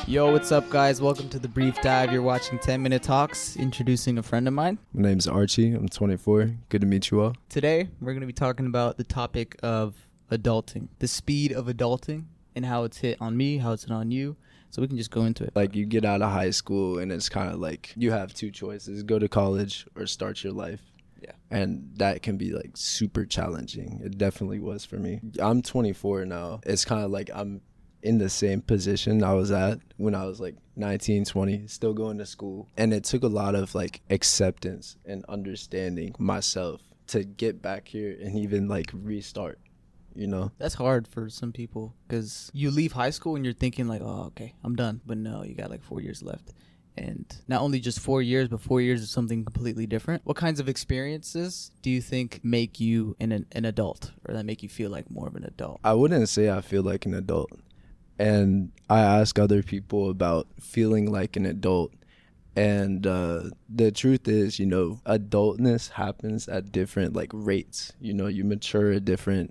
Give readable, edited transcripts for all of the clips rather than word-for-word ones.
Yo, what's up, guys? Welcome to The Brief Dive. You're watching 10 Minute Talks, introducing a friend of mine. My name's Archie. I'm 24. Good to meet you all. Today, we're going to be talking about the topic of adulting, the speed of adulting, and how it's hit on me, how it's hit on you. So we can just go into it. Like, you get out of high school, and it's kind of like you have two choices: go to college or start your life. Yeah. And that can be, like, super challenging. It definitely was for me. I'm 24 now. It's kind of like I'm in the same position I was at when I was like 19, 20, still going to school. And it took a lot of like acceptance and understanding myself to get back here and even like restart, you know? That's hard for some people because you leave high school and you're thinking like, oh, okay, I'm done. But no, you got like 4 years left. And not only just 4 years, but 4 years of something completely different. What kinds of experiences do you think make you an adult, or that make you feel like more of an adult? I wouldn't say I feel like an adult. And I ask other people about feeling like an adult. And the truth is, you know, adultness happens at different like rates. You know, you mature at different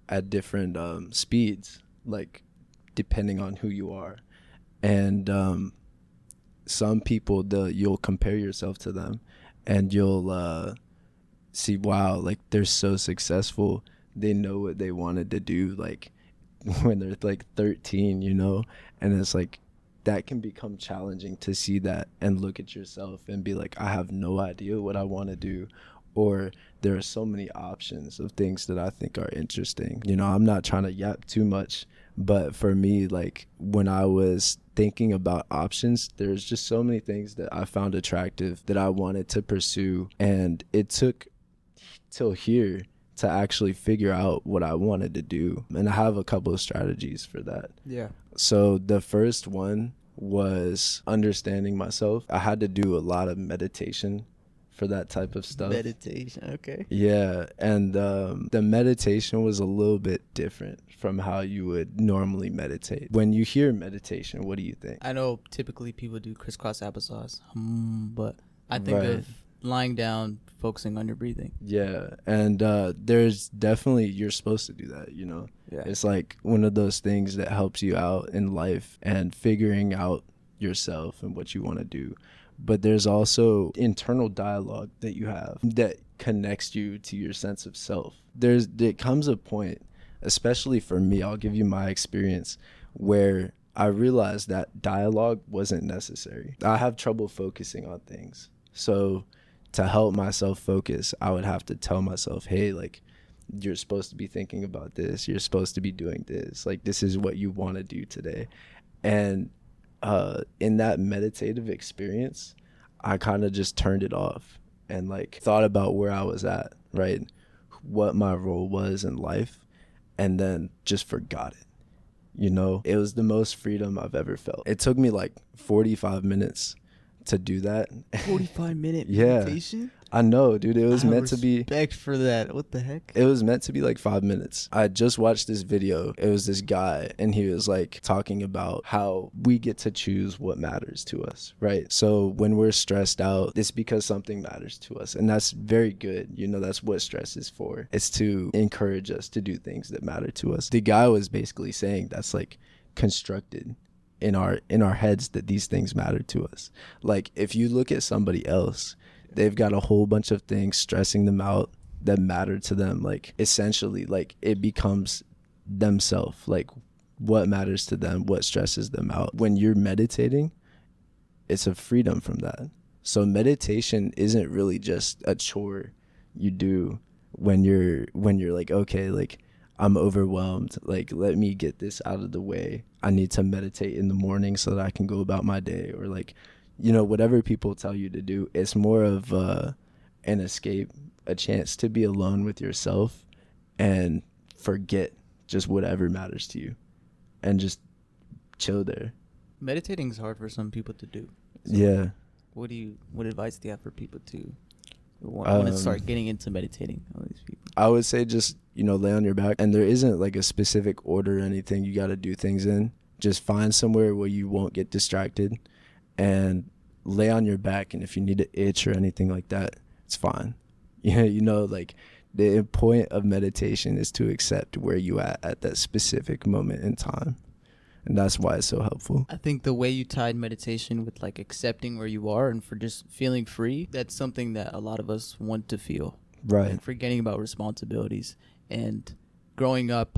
speeds, like depending on who you are. And some people, you'll compare yourself to them and you'll see, wow, like they're so successful. They know what they wanted to do, like when they're like 13, you know, and it's like that can become challenging to see that and look at yourself and be like, I have no idea what I want to do, or there are so many options of things that I think are interesting. You know, I'm not trying to yap too much, but for me, like when I was thinking about options, there's just so many things that I found attractive that I wanted to pursue, and it took till here to actually figure out what I wanted to do. And I have a couple of strategies for that. Yeah. So the first one was understanding myself. I had to do a lot of meditation for that type of stuff. Meditation, okay. Yeah, and the meditation was a little bit different from how you would normally meditate. When you hear meditation, what do you think? I know typically people do crisscross applesauce, but I think Right. of lying down, focusing on your breathing. Yeah, and there's definitely, you're supposed to do that, you know? Yeah. It's like one of those things that helps you out in life and figuring out yourself and what you want to do. But there's also internal dialogue that you have that connects you to your sense of self. There comes a point, especially for me, I'll give you my experience, where I realized that dialogue wasn't necessary. I have trouble focusing on things. So to help myself focus, I would have to tell myself, hey, like, you're supposed to be thinking about this. You're supposed to be doing this. Like, this is what you want to do today. And in that meditative experience, I kind of just turned it off and like thought about where I was at, right? What my role was in life, and then just forgot it. You know, it was the most freedom I've ever felt. It took me like 45 minutes to do that. 45-minute Yeah. meditation? I know, dude. It was I have meant to be. respect for that. What the heck? It was meant to be like 5 minutes. I just watched this video. It was this guy, and he was like talking about how we get to choose what matters to us, right? So when we're stressed out, it's because something matters to us, and that's very good. You know, that's what stress is for. It's to encourage us to do things that matter to us. The guy was basically saying that's like constructed in our heads that these things matter to us. Like if you look at somebody else, they've got a whole bunch of things stressing them out that matter to them. Like essentially, like it becomes themselves, like what matters to them, what stresses them out. When you're meditating, it's a freedom from that. So meditation isn't really just a chore you do when you're like, okay, like I'm overwhelmed, like let me get this out of the way. I need to meditate in the morning so that I can go about my day, or like, you know, whatever people tell you to do. It's more of an escape, a chance to be alone with yourself and forget just whatever matters to you and just chill there. Meditating is hard for some people to do. So Yeah. What advice do you have for people to want to start getting into meditating? All these people. I would say just, you know, lay on your back, and there isn't like a specific order or anything you got to do things in. Just find somewhere where you won't get distracted and lay on your back. And if you need to itch or anything like that, it's fine. Yeah, you know, like the point of meditation is to accept where you at that specific moment in time. And that's why it's so helpful. I think the way you tied meditation with like accepting where you are and for just feeling free, that's something that a lot of us want to feel. Right. And forgetting about responsibilities. And growing up,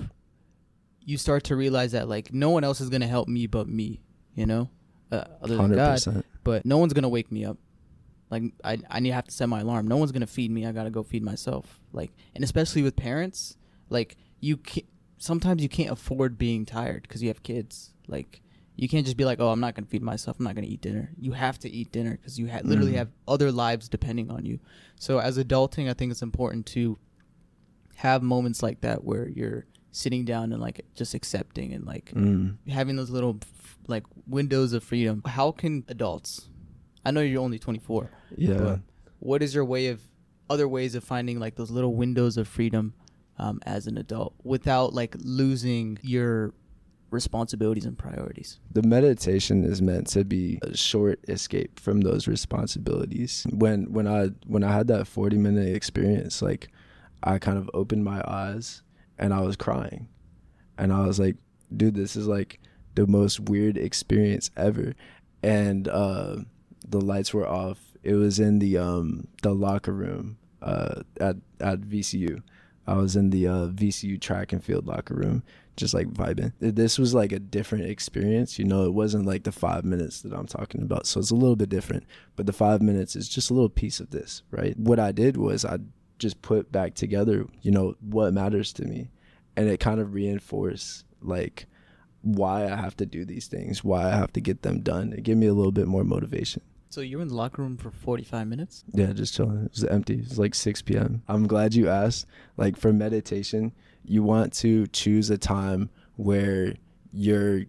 you start to realize that like no one else is going to help me but me, you know, other than 100%. God. But no one's going to wake me up. Like I need to have to set my alarm. No one's going to feed me. I got to go feed myself. Like, and especially with parents, like sometimes you can't afford being tired because you have kids. Like you can't just be like, oh, I'm not going to feed myself. I'm not going to eat dinner. You have to eat dinner because you literally have other lives depending on you. So as adulting, I think it's important to have moments like that where you're sitting down and like just accepting and like having those little like windows of freedom. How can adults, I know you're only 24. Yeah. But what is your other ways of finding like those little windows of freedom as an adult without like losing your responsibilities and priorities? The meditation is meant to be a short escape from those responsibilities. When I had that 40-minute experience, like I kind of opened my eyes and I was crying. And I was like, dude, this is like the most weird experience ever. And the lights were off. It was in the locker room at VCU. I was in the VCU track and field locker room, just like vibing. This was like a different experience, you know. It wasn't like the 5 minutes that I'm talking about, so it's a little bit different. But the 5 minutes is just a little piece of this, right? What I did was I just put back together, you know, what matters to me, and it kind of reinforced like why I have to do these things, why I have to get them done. It gave me a little bit more motivation. So you were in the locker room for 45 minutes? Yeah, just chilling. It was empty. It was like 6 p.m. I'm glad you asked. Like for meditation, you want to choose a time where you're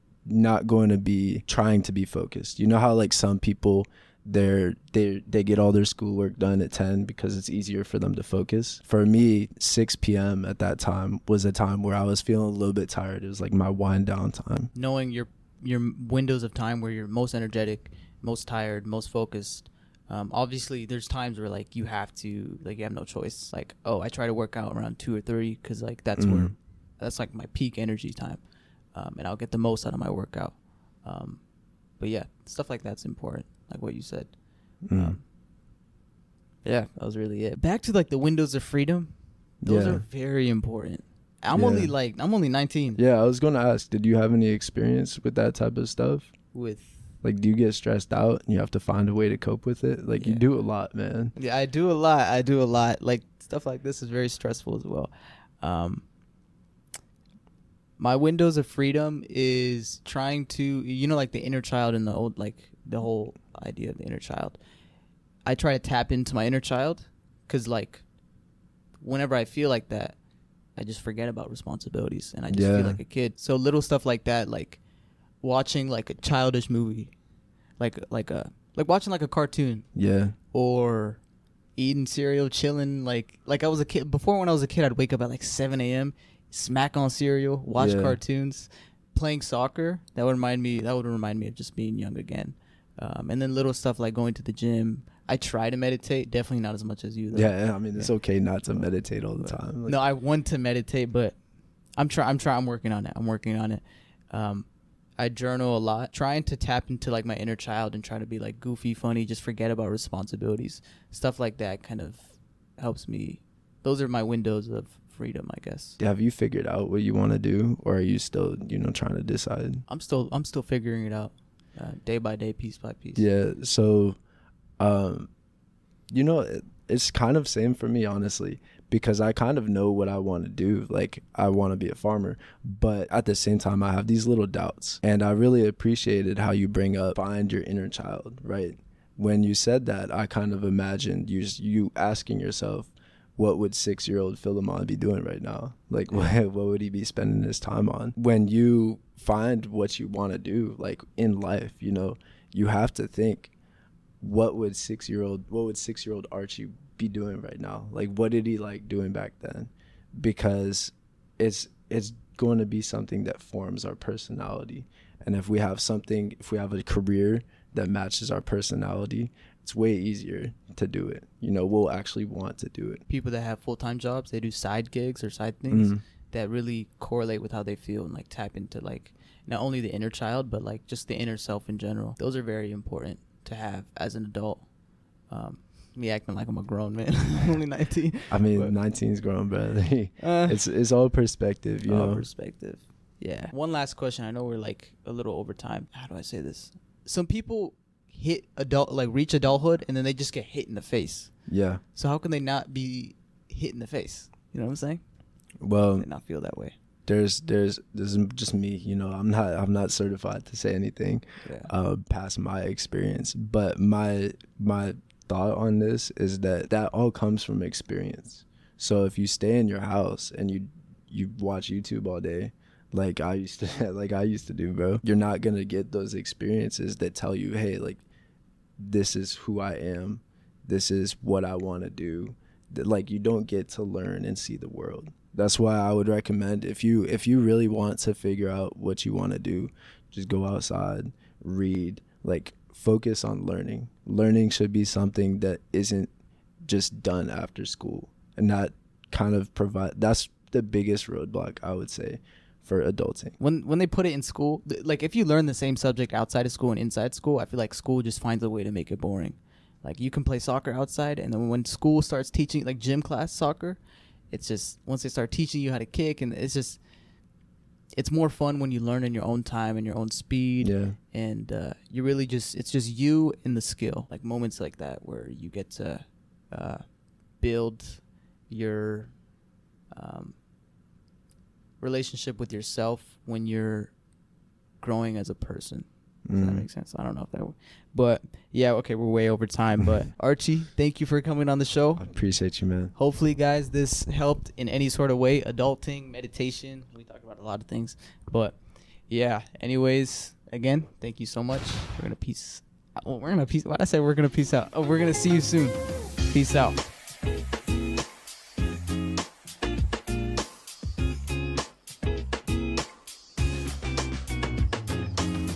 not going to be trying to be focused. You know how like some people they get all their schoolwork done at 10 because it's easier for them to focus. For me, 6 p.m. at that time was a time where I was feeling a little bit tired. It was like my wind down time. Knowing your windows of time where you're most energetic, most tired, most focused. Obviously there's times where like you have no choice. Like, oh, I try to work out around 2 or 3 because like that's like my peak energy time, and I'll get the most out of my workout. But yeah, stuff like that's important, like what you said. Yeah, that was really it. Back to like the windows of freedom. Those are very important. I'm only 19. Yeah, I was going to ask, did you have any experience with that type of stuff? Like, do you get stressed out and you have to find a way to cope with it? Like, you do a lot, man. Yeah, I do a lot. Like, stuff like this is very stressful as well. My windows of freedom is trying to, you know, like the inner child and the whole idea of the inner child. I try to tap into my inner child because, like, whenever I feel like that, I just forget about responsibilities and I just feel like a kid. So little stuff like that, like watching like a childish movie, like watching like a cartoon, or eating cereal, chilling. Like I was a kid before. When I was a kid, I'd wake up at like 7 a.m., smack on cereal, watch cartoons, playing soccer. That would remind me of just being young again. And then little stuff like going to the gym. I try to meditate, definitely not as much as you though. Yeah, I mean it's okay not to meditate all the time. Like, no, I want to meditate, but I'm working on it. I journal a lot, trying to tap into like my inner child and try to be like goofy, funny, just forget about responsibilities. Stuff like that kind of helps me. Those are my windows of freedom, I guess. Have you figured out what you want to do, or are you still, trying to decide? I'm still figuring it out, day by day, piece by piece. Yeah. So, it's kind of same for me, honestly, because I kind of know what I want to do. Like, I want to be a farmer, but at the same time, I have these little doubts. And I really appreciated how you bring up find your inner child, right? When you said that, I kind of imagined you asking yourself, what would 6-year-old Philemon be doing right now? Like, what would he be spending his time on? When you find what you want to do, like in life, you have to think, what would 6-year-old Archie be doing right now? Like, what did he like doing back then? Because it's going to be something that forms our personality. And if we have a career that matches our personality, it's way easier to do it. We'll actually want to do it. People that have full-time jobs, they do side gigs or side things. that really correlate with how they feel and like tap into like not only the inner child but like just the inner self in general. Those are very important to have as an adult. Me acting like I'm a grown man. I'm only 19. I mean, 19 is grown, bro. It's all perspective, you know. Perspective. Yeah. One last question. I know we're like a little over time. How do I say this? Some people reach adulthood and then they just get hit in the face. Yeah. So how can they not be hit in the face? You know what I'm saying? Well, They not feel that way. there's just me, you know. I'm not certified to say anything past my experience, but my thought on this is that all comes from experience. So if you stay in your house and you watch YouTube all day, like I used to do, bro, you're not gonna get those experiences that tell you, hey, like, this is who I am, this is what I want to do. Like, you don't get to learn and see the world. That's why I would recommend, if you really want to figure out what you want to do, just go outside, read, like, focus on learning. Learning should be something that isn't just done after school, and that kind of that's the biggest roadblock, I would say, for adulting. When they put it in school, like if you learn the same subject outside of school and inside school, I feel like school just finds a way to make it boring. Like, you can play soccer outside, and then when school starts teaching, like gym class soccer, it's just, once they start teaching you how to kick, and it's more fun when you learn in your own time and your own speed. Yeah. And you really it's just you and the skill. Like moments like that where you get to build your relationship with yourself when you're growing as a person. Does that make sense? I don't know if that would. But yeah, okay, we're way over time. But Archie, thank you for coming on the show. I appreciate you, man. Hopefully, guys, this helped in any sort of way. Adulting, meditation. We talk about a lot of things. But yeah, anyways, again, thank you so much. We're going to peace. Why'd I say we're going to peace out? Oh, we're going to see you soon. Peace out.